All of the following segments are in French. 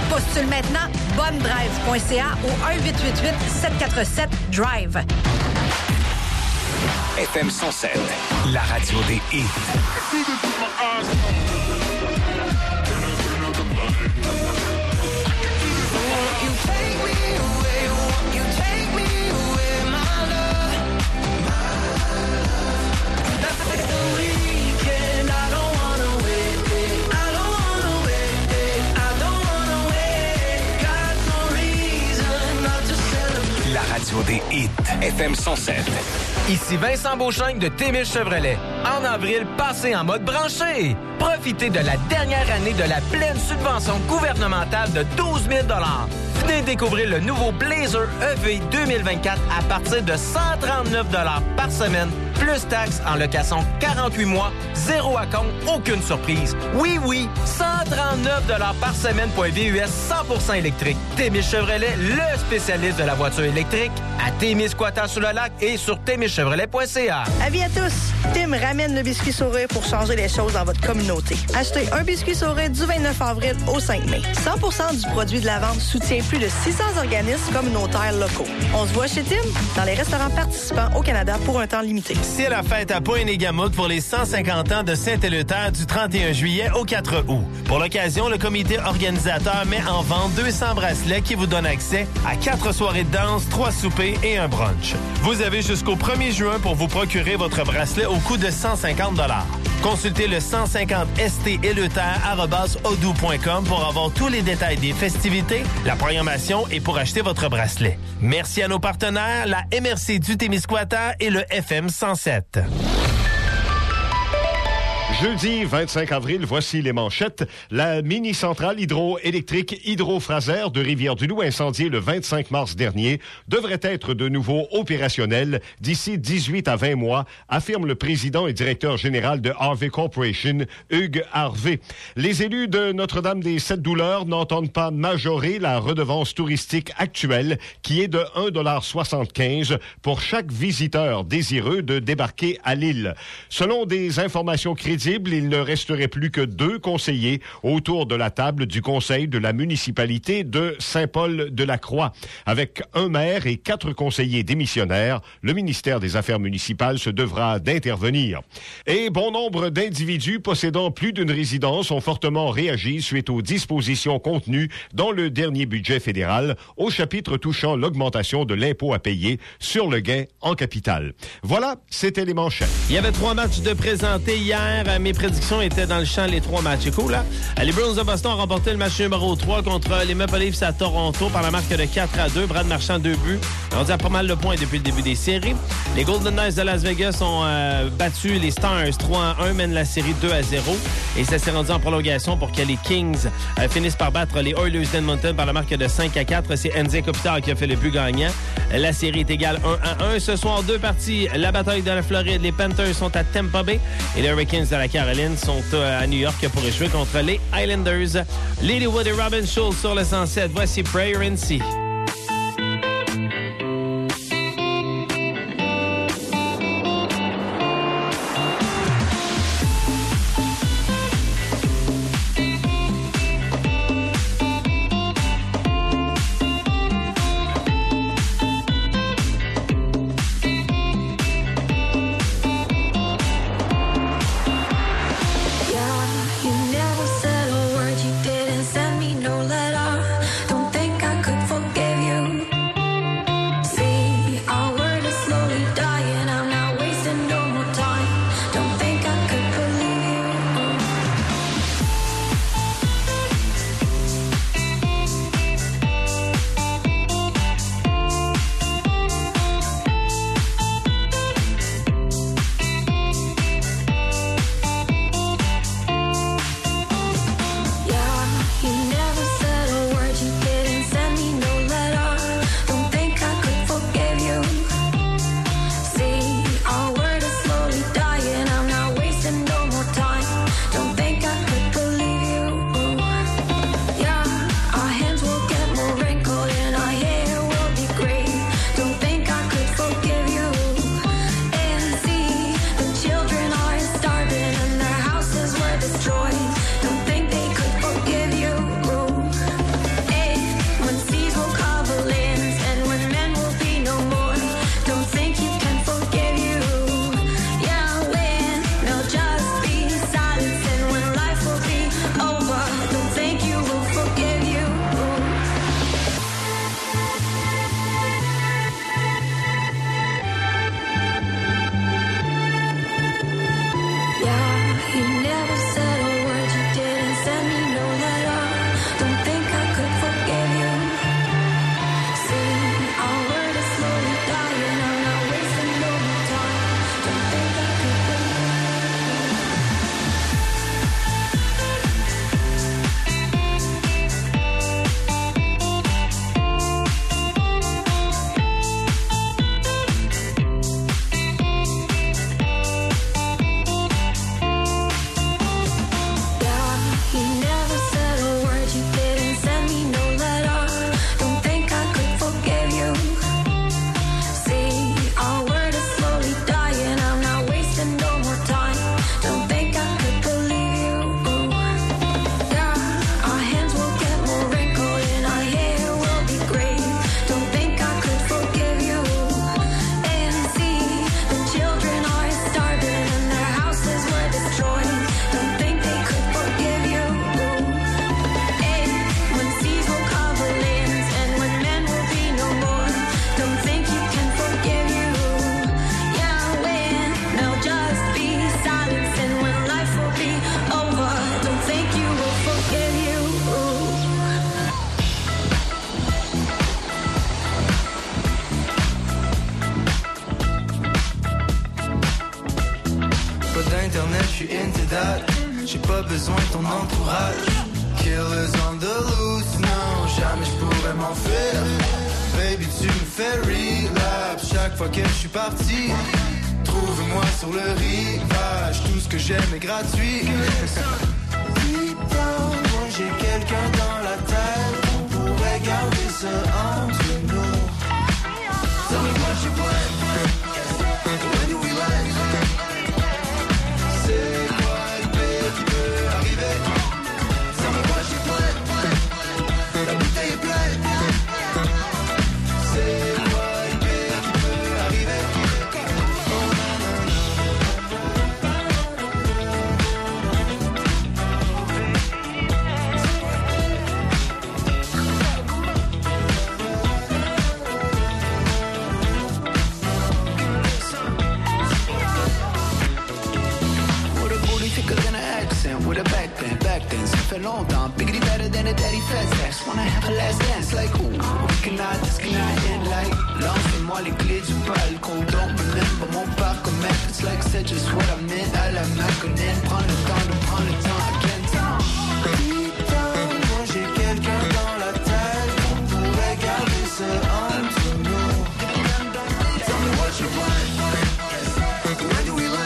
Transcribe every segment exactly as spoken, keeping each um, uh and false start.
Postule maintenant bonnedrive point c a ou un huit huit huit sept quatre sept drive. F M cent sept, la radio des hits. La radio des hits. F M cent sept. Ici Vincent Beauchesne de Témis Chevrolet. En avril, passez en mode branché. Profitez de la dernière année de la pleine subvention gouvernementale de douze mille dollars. Venez découvrir le nouveau Blazer E V deux mille vingt-quatre à partir de cent trente-neuf dollars par semaine, plus taxes en location quarante-huit mois, zéro à compte, aucune surprise. Oui, oui, cent trente-neuf dollars par semaine pour un V U S cent pour cent électrique. Témis Chevrolet, le spécialiste de la voiture électrique, à Témis-Squatters-sur-le-Lac et sur témis chevrolet point c a. Avis à tous, Tim ramène le biscuit sourire pour changer les choses dans votre communauté. Achetez un biscuit sourire du vingt-neuf avril au cinq mai. cent pour cent du produit de la vente soutient plus de six cents organismes communautaires locaux. On se voit chez Tim dans les restaurants participants au Canada pour un temps limité. C'est la fête à Pointe-et-Gamout pour les cent cinquante ans de Saint-Éleuthère du trente et un juillet au quatre août. Pour l'occasion, le comité organisateur met en vente deux cents bracelets qui vous donnent accès à quatre soirées de danse, trois soupers et un brunch. Vous avez jusqu'au premier juin pour vous procurer votre bracelet au coût de cent cinquante dollars. Consultez le cent cinquante S T Éleuthère arobase odoo point com pour avoir tous les détails des festivités, la programmation et pour acheter votre bracelet. Merci à nos partenaires, la M R C du Témiscouata et le F M cent sept. Jeudi vingt-cinq avril, voici les manchettes. La mini-centrale hydroélectrique Hydro-Fraser de Rivière-du-Loup, incendiée le vingt-cinq mars dernier, devrait être de nouveau opérationnelle d'ici dix-huit à vingt mois, affirme le président et directeur général de Harvey Corporation, Hugues Harvey. Les élus de Notre-Dame-des-Sept-Douleurs n'entendent pas majorer la redevance touristique actuelle, qui est de un dollar soixante-quinze pour chaque visiteur désireux de débarquer à l'île. Selon des informations crédibles, il ne resterait plus que deux conseillers autour de la table du conseil de la municipalité de Saint-Paul-de-la-Croix. Avec un maire et quatre conseillers démissionnaires, le ministère des Affaires municipales se devra d'intervenir. Et bon nombre d'individus possédant plus d'une résidence ont fortement réagi suite aux dispositions contenues dans le dernier budget fédéral au chapitre touchant l'augmentation de l'impôt à payer sur le gain en capital. Voilà, c'était les manchettes. Il y avait trois matchs de présentés hier. Mes prédictions étaient dans le champ, les trois matchs. C'est cool, là? Les Bruins de Boston ont remporté le match numéro trois contre les Maple Leafs à Toronto par la marque de quatre à deux. Brad Marchand, deux buts. On dit à pas mal de points depuis le début des séries. Les Golden Knights de Las Vegas ont euh, battu les Stars trois à un, mènent la série deux à zéro. Et ça s'est rendu en prolongation pour que les Kings euh, finissent par battre les Oilers d'Edmonton par la marque de cinq à quatre. C'est Anze Kopitar qui a fait le but gagnant. La série est égale un à un. Ce soir, deux parties. La bataille de la Floride. Les Panthers sont à Tampa Bay et les Hurricanes de la Caroline sont à New York pour jouer contre les Islanders. Lilywood et Robin Schultz sur le cent sept. Voici Prayer in Sea. Forget l'entourage. Killers on the loose, non, jamais je pourrais m'enfuir. Baby, tu me fais relapse chaque fois que je suis parti. Trouve-moi sur le rivage, tout ce que j'aime est gratuit. Deep down, moi j'ai quelqu'un dans la tête. On pourrait garder ça entre nous. Tell me what you want. When do we land? C'est quoi le pire qui peut arriver? Tell me what you want. La bouteille est pleine. C'est quoi le pire qui peut arriver? With a back then, back then, ça fait longtemps. Biggity better than a daddy fat sex. Wanna have a last dance, like ooh, we cannot, this cannot end like. Lance-moi les clés du balcon, don't remember mon parcomètre. It's like c'est just what I meant, à la Maconine. Prends le temps de prendre le temps, again time. Deep down, moi j'ai quelqu'un dans la tête. On pourrait garder ça entre nous. Tell me what you want. Where do we land?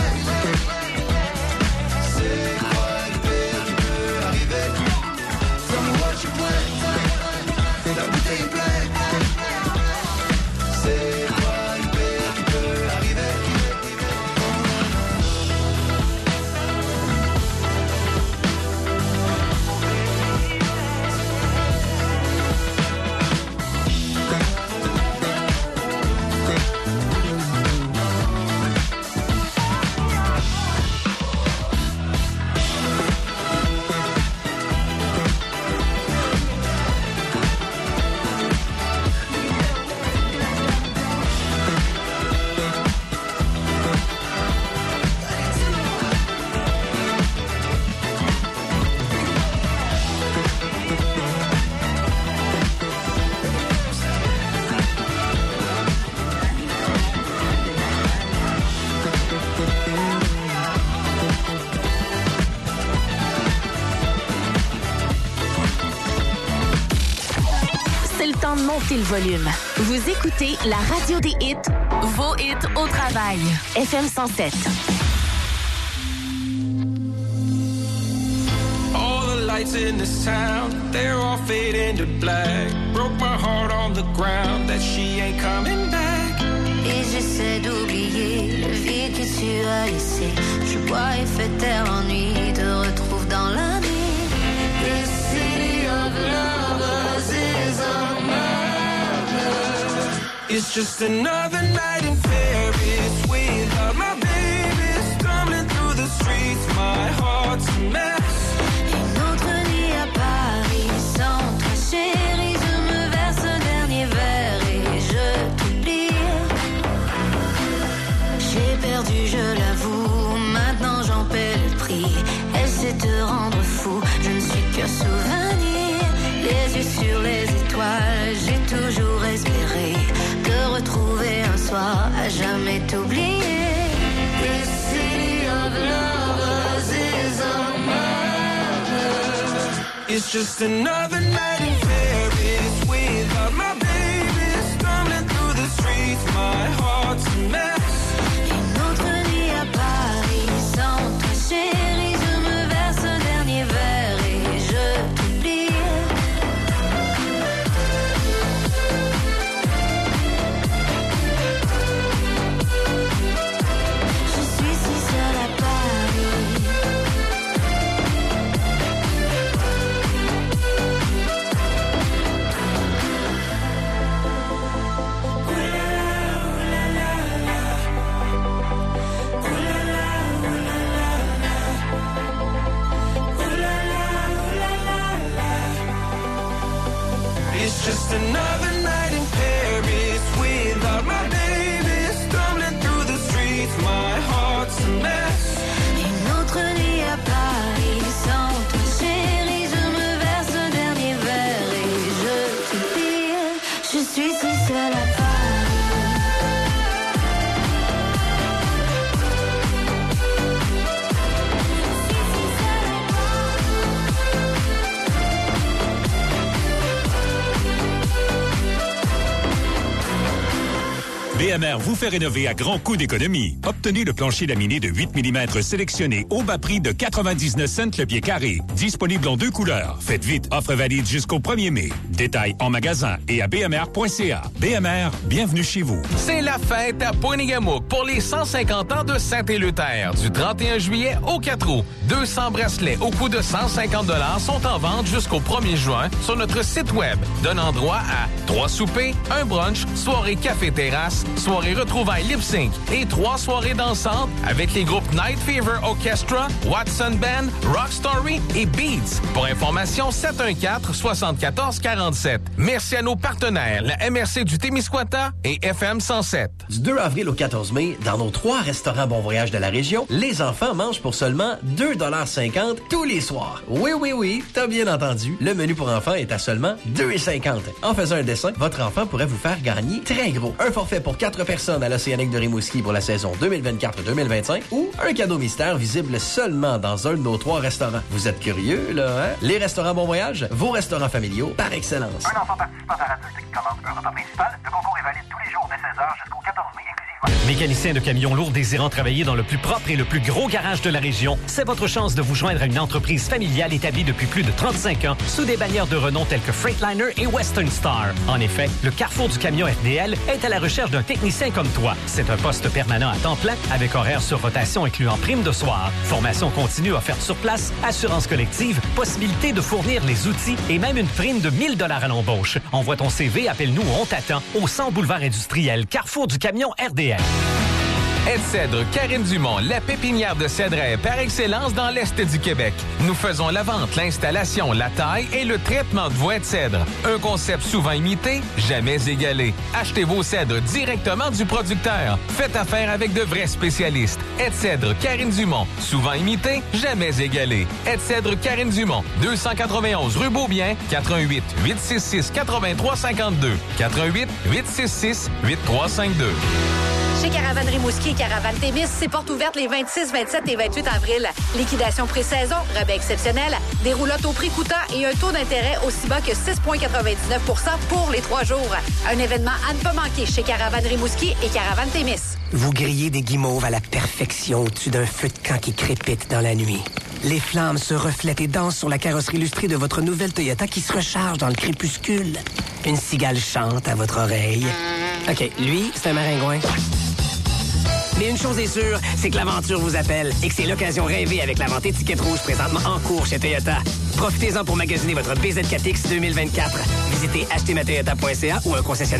C'est quoi le pire qui peut arriver? Tell me what you want. La bouteille est pleine. C'est quoi le pire qui peut arriver? De monter le volume. Vous écoutez la radio des hits, vos hits au travail. F M cent sept. All the lights in this town, they're all fading to black. Broke my heart on the ground that she ain't coming back. Et j'essaie d'oublier le vide que tu as laissé. Je bois et fais taire l'ennui, te retrouve dans la nuit. This city of lovers is a It's just another night in Paris without my baby. Stumbling through the streets, my heart's a mess. Une autre nuit à Paris sans toi chérie. Je me verse un dernier verre et je t'oublie. J'ai perdu, je l'avoue, maintenant j'en paie le prix. Elle sait te rendre fou, je ne suis que souvenir. Les yeux sur les étoiles, j'ai toujours espéré te retrouver un soir, à jamais t'oublier. This city of lovers is a murder. It's just another night in Paris without my baby. Stumbling through the streets, my heart's a mess. Une autre nuit à Paris sans toi chérie. Je me verse un dernier verre et je t'oublie. It's just another night in Paris without my baby. Stumbling through the streets, my heart's a mess. Une autre nuit à Paris sans toi chérie. Je me verse un dernier verre et je t'oublie. Je suis si seule à Paris. B M R vous fait rénover à grands coûts d'économie. Obtenez le plancher laminé de huit millimètres sélectionné au bas prix de quatre-vingt-dix-neuf cents le pied carré. Disponible en deux couleurs. Faites vite, offre valide jusqu'au premier mai. Détails en magasin et à b m r point c a. B M R, bienvenue chez vous. C'est la fête à Pointe-Égamouk pour les cent cinquante ans de Saint-Éleuthère. Du trente et un juillet au quatre août. deux cents bracelets au coût de cent cinquante dollars sont en vente jusqu'au premier juin sur notre site web, donnant droit à trois soupers, un brunch, soirée café-terrasse, soirée retrouvailles lip-sync et trois soirées dansantes avec les groupes Night Fever Orchestra, Watson Band, Rock Story et Beats. Pour information, sept un quatre, sept quatre quatre sept. Merci à nos partenaires, la M R C du Témiscouata et F M cent sept. Du deux avril au quatorze mai, dans nos trois restaurants Bon Voyage de la région, les enfants mangent pour seulement deux dollars cinquante tous les soirs. Oui, oui, oui, t'as bien entendu. Le menu pour enfants est à seulement deux dollars cinquante. En faisant un dessin, votre enfant pourrait vous faire gagner très gros. Un forfait pour quatre personnes à l'Océanique de Rimouski pour la saison deux mille vingt-quatre deux mille vingt-cinq ou un cadeau mystère visible seulement dans un de nos trois restaurants. Vous êtes curieux, là, hein? Les restaurants Bon Voyage, vos restaurants familiaux par excellence. Un enfant participant à l'adulte qui commande un repas principal, le concours est valide tous les jours dès seize heures jusqu'au quatorze mai inclusivement. Mécanicien de camions lourds désirant travailler dans le plus propre et le plus gros garage de la région, c'est votre chance de vous joindre à une entreprise familiale établie depuis plus de trente-cinq ans sous des bannières de renom telles que Freightliner et Western Star. En effet, le Carrefour du camion R D L est à la recherche d'un technicien comme toi. C'est un poste permanent à temps plein avec horaire sur rotation incluant prime de soir, formation continue offerte sur place, assurance collective, possibilité de fournir les outils et même une prime de mille dollars à l'embauche. Envoie ton C V, appelle-nous, on t'attend au cent boulevard industriel, Carrefour du camion R D L. Aide-Cèdre Karine Dumont, la pépinière de cèdre par excellence dans l'Est du Québec. Nous faisons la vente, l'installation, la taille et le traitement de voies de cèdre. Un concept souvent imité, jamais égalé. Achetez vos cèdres directement du producteur. Faites affaire avec de vrais spécialistes. Aide-Cèdre Karine Dumont, souvent imité, jamais égalé. Aide-Cèdre Karine Dumont, deux cent quatre-vingt-onze rue Beaubien, quatre un huit, huit six six, huit trois cinq deux, quatre un huit, huit six six, huit trois cinq deux. Chez Caravane Rimouski et Caravane Témis, c'est portes ouvertes les vingt-six, vingt-sept et vingt-huit avril. Liquidation pré-saison, rabais exceptionnel, des roulottes au prix coûtant et un taux d'intérêt aussi bas que six virgule quatre-vingt-dix-neuf pour cent pour les trois jours. Un événement à ne pas manquer chez Caravane Rimouski et Caravane Témis. Vous grillez des guimauves à la perfection au-dessus d'un feu de camp qui crépite dans la nuit. Les flammes se reflètent et dansent sur la carrosserie illustrée de votre nouvelle Toyota qui se recharge dans le crépuscule. Une cigale chante à votre oreille. OK, lui, c'est un maringouin. Mais une chose est sûre, c'est que l'aventure vous appelle et que c'est l'occasion rêvée avec la vente étiquette rouge présentement en cours chez Toyota. Profitez-en pour magasiner votre B Z quatre X deux mille vingt-quatre. Visitez acheter ma toyota point c a ou un concessionnaire